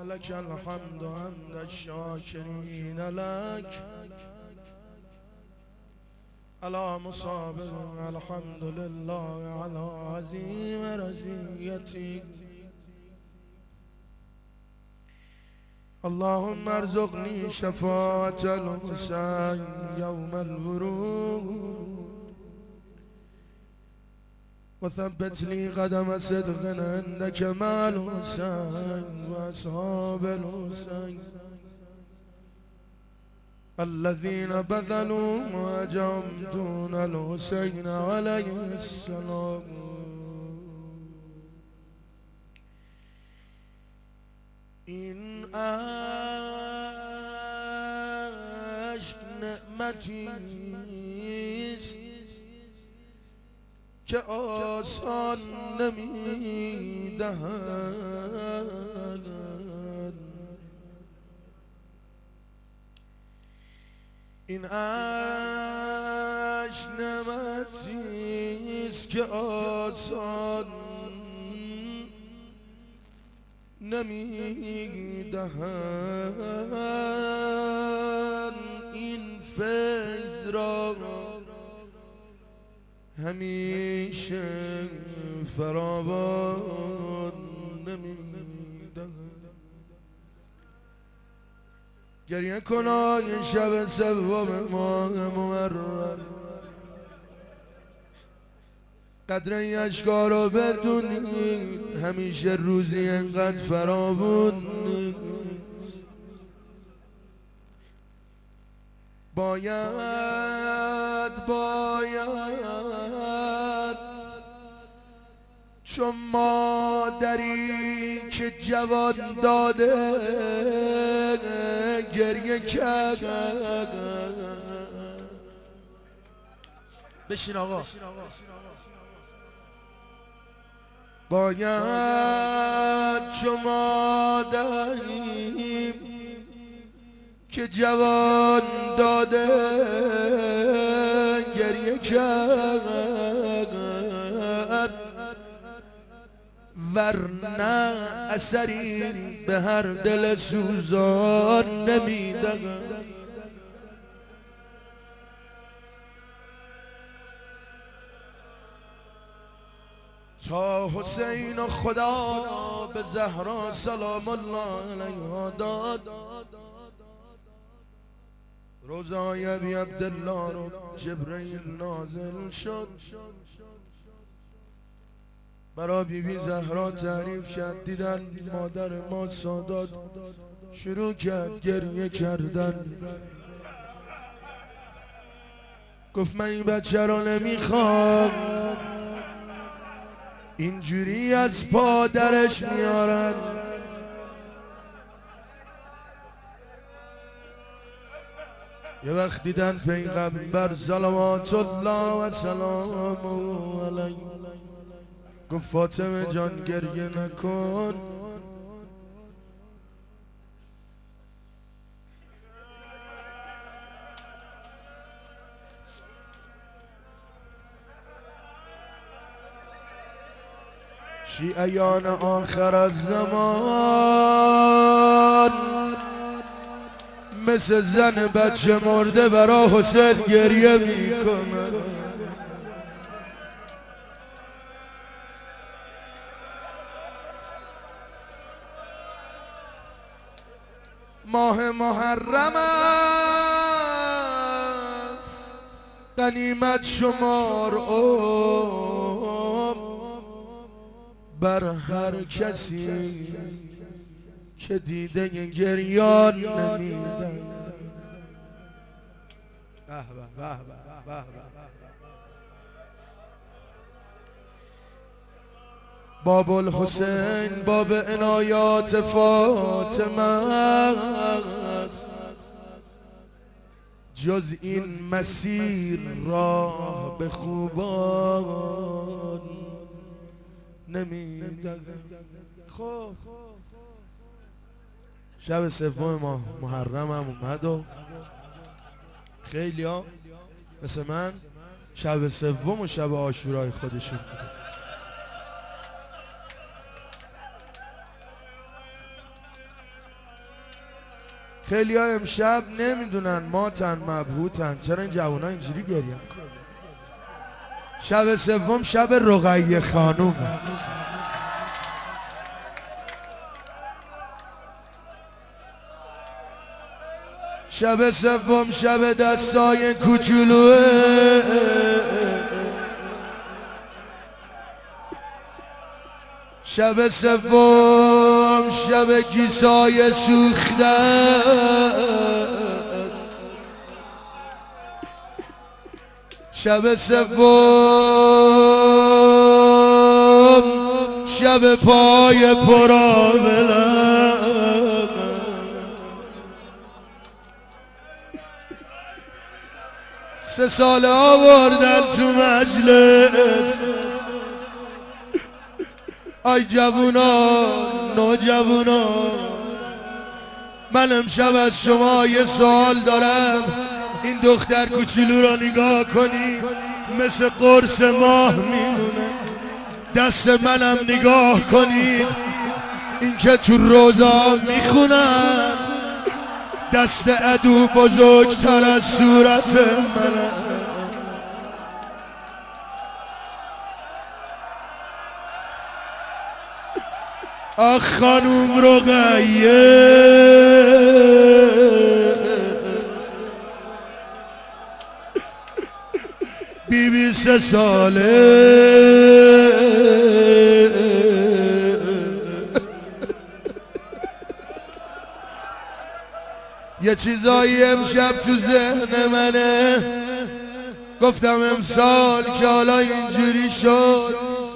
لك الحمد حمد الشاكرين لك على مصابر الحمد لله على عظيم رزيتك. اللهم ارزقني شفاعة الحسين يوم الورود وثبت لي قدم صدق عندك مع الحسين وأصحاب الحسين الذين بذلوا وجهم دون الحسين عليه السلام. این عشق نعمتی است که آسان نمیدهد، این عشق نعمتی است که آسان نمیدهد، این فیض را همیشه فراوان نمیدهد. گریه کنای شب سوم ماه محرم، قدر این اشکا رو بدونی، همیشه روزی انقدر فراوون نیست. باید چون مادری که جوان داده گریه کرد. بشین آقا. باید چون مادری که جوان داده گریه کرد، ورنه اثری به هر دل سوزان نمیدهد. تا حسین و خدا به زهرا سلام الله علیها داد، روزای ابی عبدالله رو جبرئیل نازل شد، برا بیبی زهرا تعریف کرد. دیدن مادر ما سادات شروع کرد گریه کردن، گفت من این بچه رو نمیخوام، اینجوری از پادرش میارن. یه وقت دیدن پیغمبر صلوات الله و سلامه علیه، گفت فاطمه جان گریه نکن، شیعیان آخر الزمان مثل زن بچه مرده برا حسین گریه میکنه. ماه محرم است غنیمت شمار بر هر کسی که دیده گریان نمیدن. باب الحسین باب عنایات فاطمه است، جز این مسیر راه به خوبان نمیدن. خب شب سوم ماه محرم هم اومد و خیلی ها مثل من شب سوم و شب عاشورای خودشون بوده. خیلی ها امشب نمیدونن ماتن مبهوتن، چرا این جوان ها اینجوری گریه میکنن؟ شب سوم شب رقیه خانوم، شب سوم شب دستای کوچولوه، شب سوم شب کیسای سوخته، شب سوم شب پای پرآبله، سه ساله آوردن تو مجلس. آی جوونا نوجوونا، من امشب از شما یه سوال دارم. این دختر کوچولو را نگاه کنی مثل قرص ماه میمونه. دست منم نگاه کنی، این که تو روزا میخونن، دست عدو بزرگتر از صورت منه. آخ خانوم رقیه، بیبی 3 ساله، یه چیزایی امشب تو ذهن منه. گفتم امسال که حالا اینجوری شد،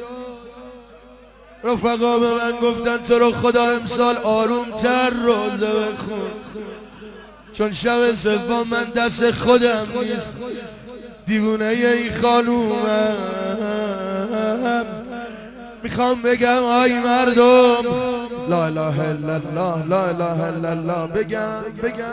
رفقا به من گفتن تو رو خدا امسال آرومتر روزه بخون، چون شب سوم من دست خودم نیست، دیوونه این خانومم. میخوام بگم آی مردم، لا اله الا الله لا اله الا الله، بگم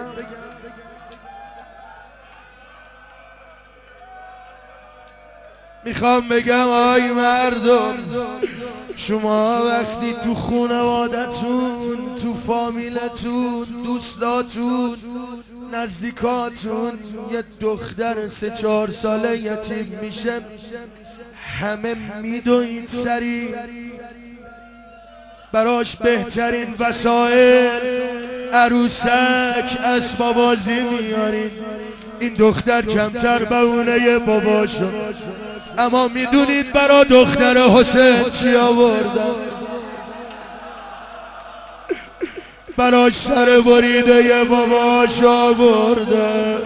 میخوام بگم آی مردم، شما وقتی تو خانوادتون، تو فامیلتون، دوستاتون، نزدیکاتون یه دختر 3-4 ساله یتیم میشه، همه میدوین سری براش بهترین وسایل، عروسک، اسباب بازی میارین. این دختر کمتر بهونه باباشو، اما میدونید برا دختر حسین چی آوردن؟ براش سر بریده باباش آورده.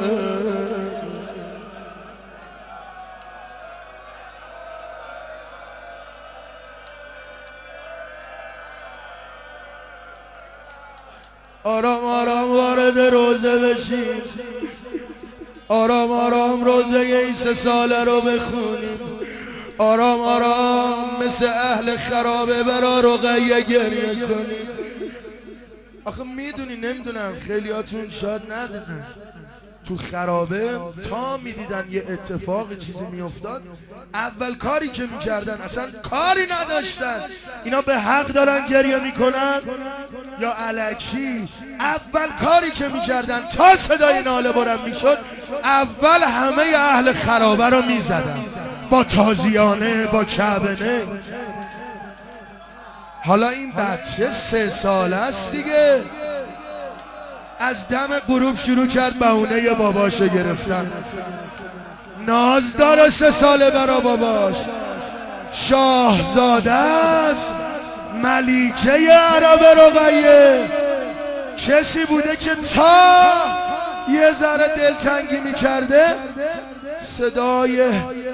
آرام آرام وارد روزه بشیم، آرام آرام روزه این 3 ساله رو بخونیم، آرام آرام مثل اهل خرابه برا رقیه گریه کنیم. آخه میدونی نمیدونم خیلیاتون شاید ندیدن، تو خرابه تا میدیدن یه اتفاق چیزی میافتاد، اول کاری که میکردن، اصلا کاری نداشتن اینا به حق دارن گریه میکنن یا الکی، اول کاری که میکردن تا صدای ناله بلند میشد، اول همه اهل خرابه رو میزدن با تازیانه، با کعبنه. حالا این بچه 3 ساله است دیگه، از دم غروب شروع کرد بهونه باباشو گرفتن. ناز داره 3 ساله برا باباش، شاهزاده است، ملیکه عرب رقیه. کسی بوده که تا یه ذره دلتنگی میکرده صدای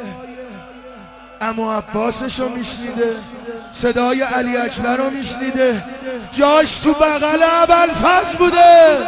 عمو عباسشو میشنیده، صدای علی اکبر رو میشنیده، جاش تو بغل ابوالفضل بوده.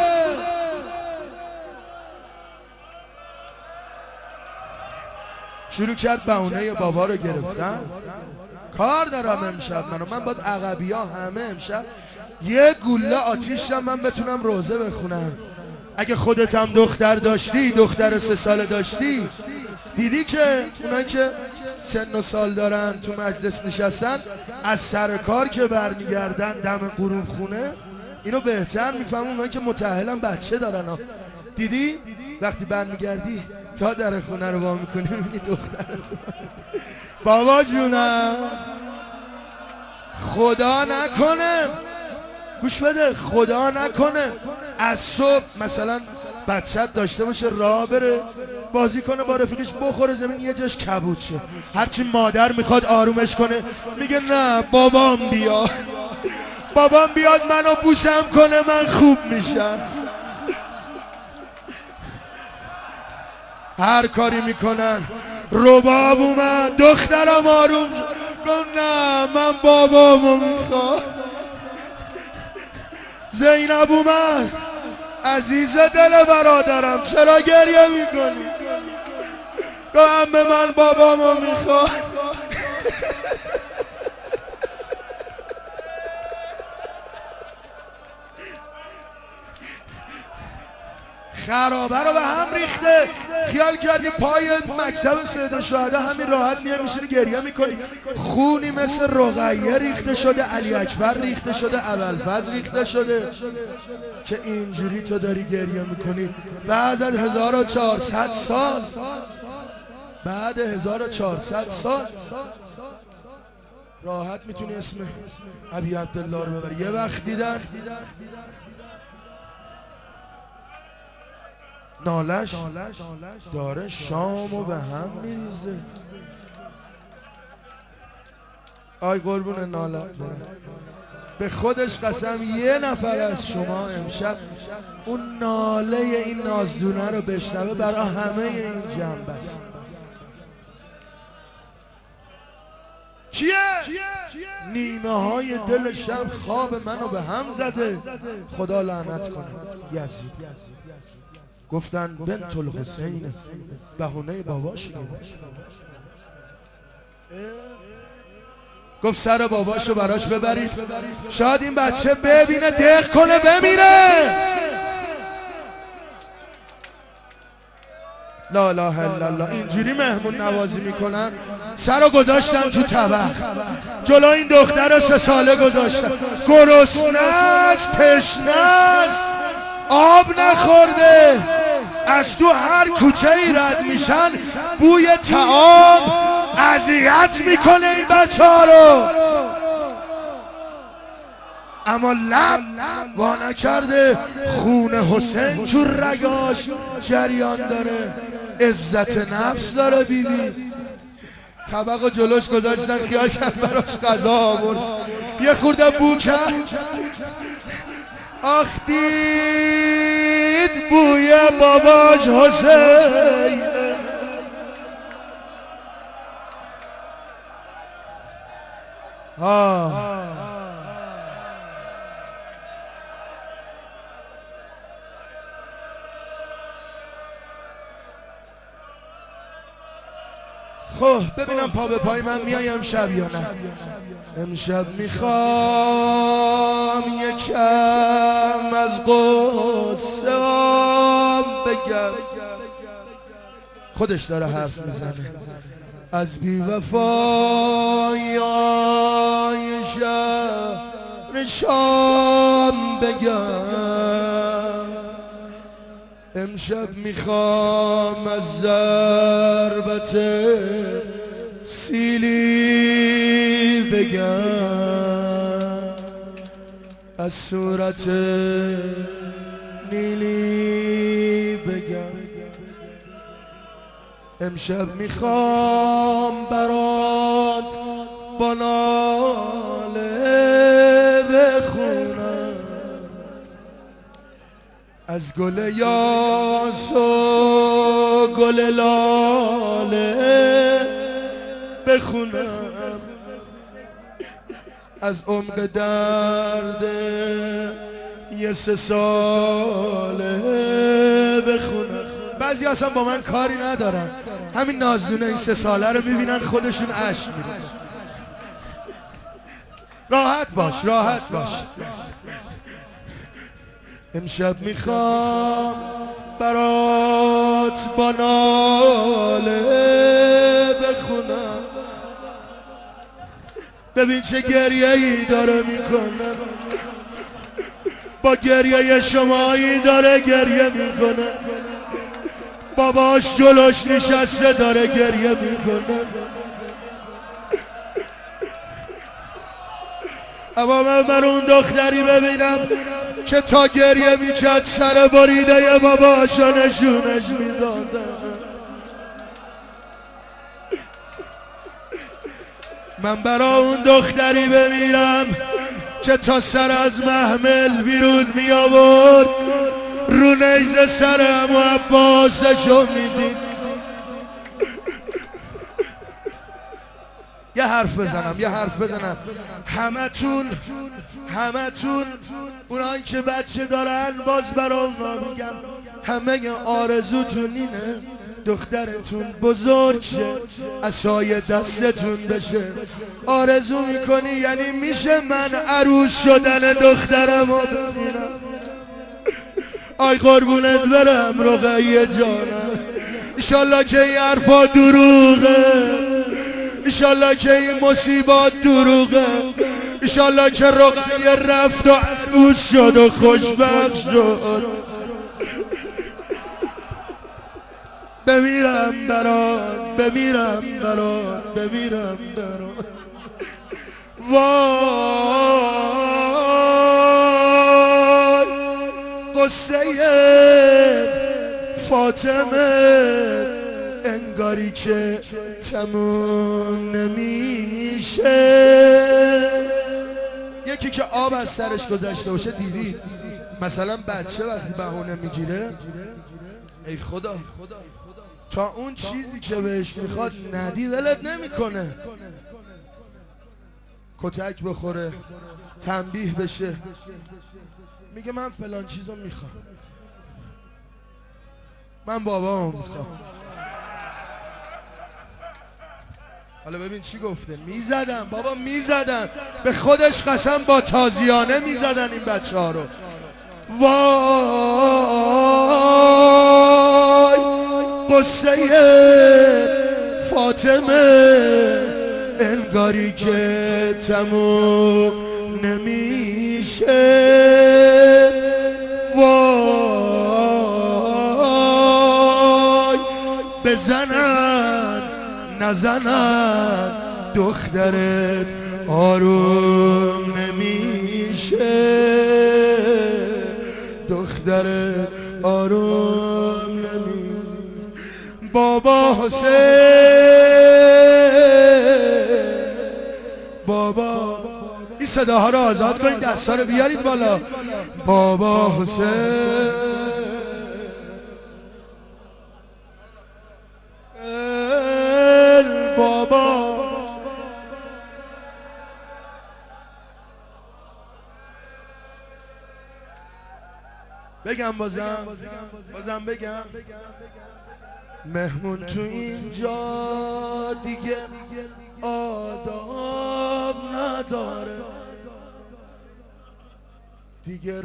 شروع کرد بهونه بابا رو گرفتن. کار دارم امشب من باید عقبی ها همه امشب یه گوله آتیش من بتونم روزه بخونم. اگه خودت هم دختر داشتی، دختر 3 ساله داشتی، دیدی که اونایی که سن و سال دارن تو مجلس نشستن، از سر کار که برمیگردن دم غروب خونه اینو بهتر میفهمم اونایی که متأهلن بچه دارن ها. دیدی وقتی برمیگردی تا در خونه رو وا میکنی میبینی دخترت بابا جونم خدا نکنه گوش بده خدا نکنه از صبح مثلا بچت داشته باشه راه بره بازی کنه با رفیقش بخوره زمین یه جاش کبود شه هرچی مادر میخواد آرومش کنه میگه نه بابام بیاد بابام بیاد منو بوسم کنه من خوب میشم هر کاری میکنن رباب اومد دخترم آروم گفت نه من بابامو میخوام زینب اومد عزیز دل برادرم چرا گریه میکنی گفتم به من بابامو میخوام خرابه رو به هم ریخته خیال کردی پای مکتب سید الشهدا همین راحت میای میشینی گریه میکنی خونی مثل رقیه ریخته شده علی اکبر ریخته شده ابوالفضل ریخته شده که اینجوری تو داری گریه میکنی بعد از 1400 سال بعد 1400 سال راحت میتونی اسم ابی عبدالله رو ببری یه وقت دیدن نالش داره شامو به هم میریزه آی قربون ناله به خودش قسم یه نفر از شما امشب اون ناله این نازدونه رو بشنوه برای همه این جنب است کیه؟ نیمه های دل شب خواب منو به هم زده خدا لعنت کنه یزید گفتن بنت الحسین بهونه باباش گفت سر باباشو براش ببرید شاید این بچه ببینه دق کنه بمیره لا اله الا الله اینجوری مهمون نوازی میکنن سرو گذاشتن تو طبق جلو این دختر 3 ساله گذاشتن گرسنه است تشنه است آب نخورده از تو هر کوچه ای رد میشن بوی طعام اذیت میکنه این بچه ها رو اما لب وا نکرده خون حسین تو رگاش جریان داره عزت نفس داره بیبی طبق و جلوش گذاشتن خیال کرد براش غذا آورد یه خورده بو کرد آخ دید بوی باباش حسین خب ببینم پا به پای من میای امشب یا نه امشب میخوام یکم از قصه بگم خودش داره حرف میزنه از بی‌وفایی شهر شام بگم امشب میخوام از ضربت سیلی بگم از صورت نیلی بگم امشب میخوام برات با ناله بخونم از گل یاس و گل لاله بخونم از عمق درد یه 3 ساله بخونم بعضی اصلا با من کاری ندارن همین نازدونه این 3 ساله رو میبینن خودشون اشک میریزن راحت باش راحت باش امشب میخوام برات با ناله بخونم ببین چه گریه ای داره میکنم با گریه شمایی داره گریه میکنه، باباش جلوش نشسته داره گریه میکنه. اما من اون دختری ببینم که تا گریه میکرد سر بریده باباشو نشونش میدادن. من برا اون دختری بمیرم که تا سر از محمل بیرون می آورد، رو نیزه سر عمو عباسشو میدید. یه حرف بزنم همتون اونایی که بچه دارن باز برا اونا میگم، همه آرزوتون اینه دخترتون بزرگ شه، عصای دستتون بشه. آرزو میکنی یعنی میشه من عروس شدن دخترم رو ببینم؟ آی قربونت برم رقیه جانم، ایشالله که این حرفا دروغه، ایشالله که این مصیبات دروغه، ایشالله که رقیه رفت و عروس شد و خوشبخت شد. بمیرم برات وای قصه فاطمه انگاری که تموم نمیشه. یکی که آب از سرش گذشته باشه دیدی مثلا بچه وقتی بهونه میگیره ای خدا تا اون چیزی که بهش میخواد ندی ولت نمیکنه، کتک بخوره تنبیه بشه میگه من فلان چیزو میخوام، من بابامو میخوام. حالا ببین چی گفته، میزدم بابا میزدم، به خودش قسم با تازیانه میزدن این بچه ها رو. وای قصه فاطمه انگاری که تموم نمیشه. وای بزنن نزنن دخترت آروم نمیشه، دخترت آروم نمیشه. بابا حسین بابا این صداها رو آزاد کنید، دستا رو بیارید بالا. بابا حسین بابا بگم بازم بگم مهمون تو اینجا دیگه آداب نداره، دیگه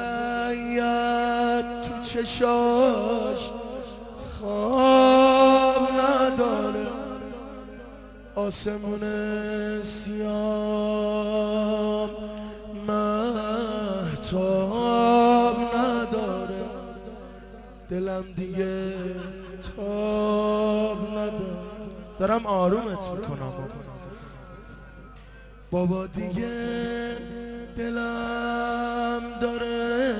رقیت تو چشاش خواب نداره، آسمون سیام مهتاب نداره، دلم دیگه تاب نداره. دارم آرومت میکنم بابا، دیگه دلم داره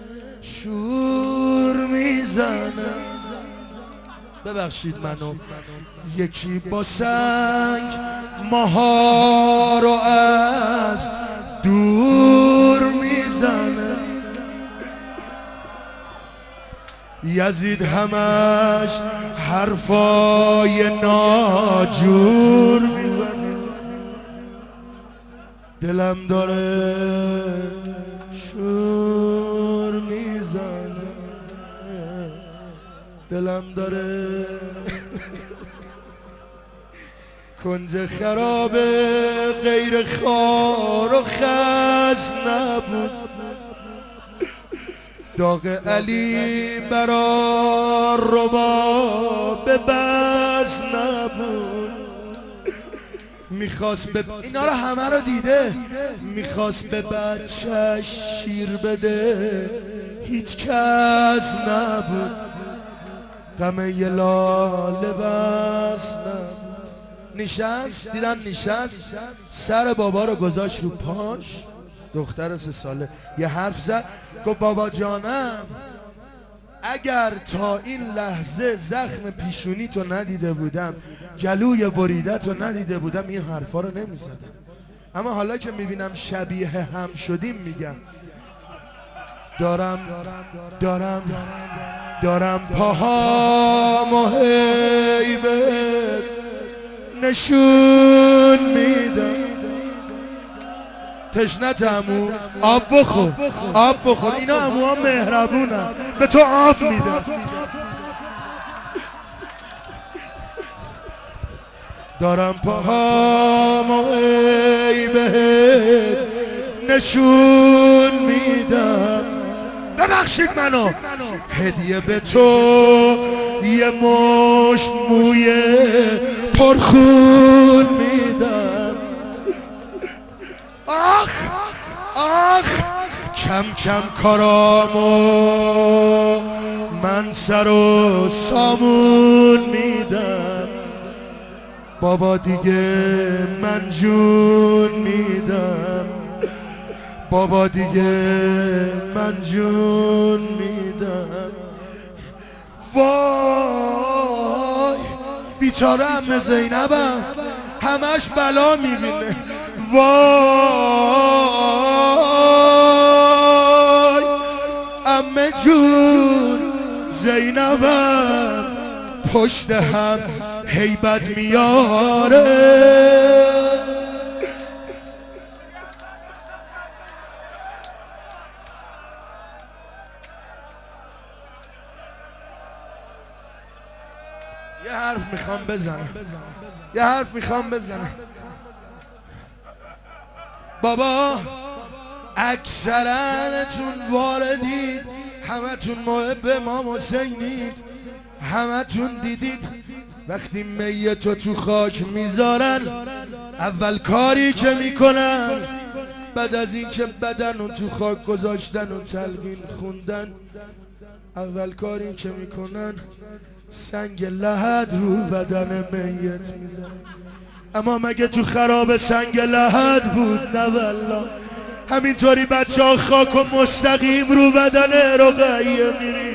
شور میزنه. ببخشید منو یکی با سنگ ماها رو از دور میزنه، یزید همش حرفای ناجور میزنه، دلم داره شور میزنه، دلم داره کنج خراب غیر خار و خز نبود، داغ علی برا رباب بز نبود، میخواست به اینا رو همه رو دیده، میخواست به بچهش شیر بده، هیچ کس نبود، غم یه لاله بس نبود. نشست، دیدن نشست، سر بابا رو گذاشت رو پاش، دختر 3 ساله یه حرف زد، گفت بابا جانم اگر تا این لحظه زخم پیشونی تو ندیده بودم، گلوی بریده تو ندیده بودم، این حرفا رو نمیزدم. اما حالا که میبینم شبیه هم شدیم میگم دارم پاهامو هی بهت نشون میدم. تشنت عمو، آب بخور، آب بخور، اینا عموها مهربونن، به تو آب میدن. دارم پاهامو ای بهت نشون میدم، ببخشید منو، هدیه به تو یه مشت موی پرخون میدم. آخ کم کم کارامو من سر و سامون میدم، بابا دیگه من جون میدم، بابا دیگه من جون میدم. وای بیچاره عمه زینبم همش بلا میبینه. وای عمه جون زینبم پشت هم هیبت میاره. یه حرف میخوام بزنم، بابا اکثرتون واردید، همتون محب امام حسینید، همتون دیدید وقتی میتو تو خاک میذارن اول کاری که میکنن بعد از این که بدن رو تو خاک گذاشتن و تلقین خوندن، اول کاری که میکنن سنگ لحد رو بدن میت میذارن. اما مگه تو خراب سنگ لحد بود؟ نه والله، همینطوری بچه ها خاک و مستقیم رو بدن رقیه میری.